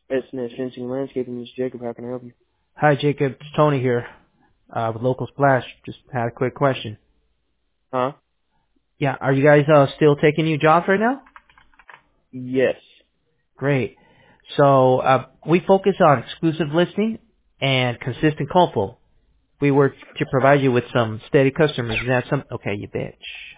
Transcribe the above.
S&S Fencing and Landscaping. This is Jacob. How can I help you? Hi, Jacob. It's Tony here with Local Splash. Just had a quick question. Huh? Yeah, are you guys still taking new jobs right now? Yes. Great. So we focus on exclusive listing and consistent call flow. We work to provide you with some steady customers. Is that some? Okay, you bitch.